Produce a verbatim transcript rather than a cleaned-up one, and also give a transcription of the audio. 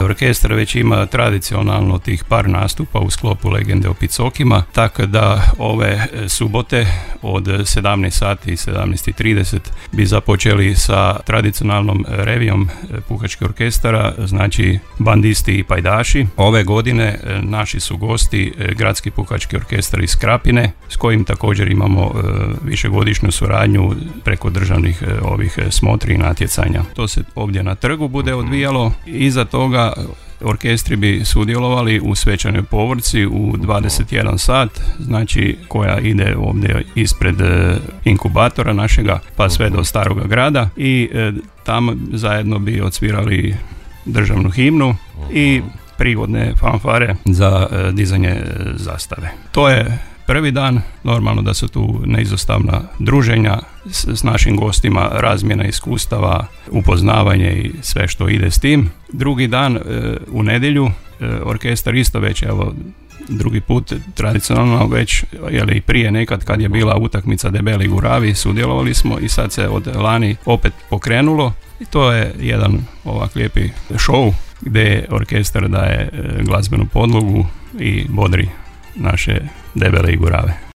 Orkestar već ima tradicionalno tih par nastupa u sklopu Legende o Picokima, tako da ove subote od sedamnaest sati i sedamnaest i trideset bi započeli sa tradicionalnom revijom puhačkih orkestara, znači bandisti i pajdaši. Ove godine naši su gosti Gradski puhački orkestar iz Krapine, s kojim također imamo višegodišnju suradnju preko državnih ovih smotri i natjecanja. To se ovdje na trgu bude odvijalo. Iza toga orkestri bi sudjelovali u svečanoj povorci u dvadeset jedan sat, znači koja ide ovdje ispred inkubatora našega pa sve do Staroga grada i tamo zajedno bi odsvirali državnu himnu i prigodne fanfare za dizanje zastave. To je prvi dan, normalno da su tu neizostavna druženja s, s našim gostima, razmjena iskustava, upoznavanje i sve što ide s tim. Drugi dan, e, u nedjelju, e, orkestar isto već, evo, drugi put tradicionalno već, jeli prije nekad kad je bila utakmica Debeli Guravi, sudjelovali smo i sad se od lani opet pokrenulo i to je jedan ovak lijepi show gdje orkestar daje e, glazbenu podlogu i bodri naše Debele i Gurave.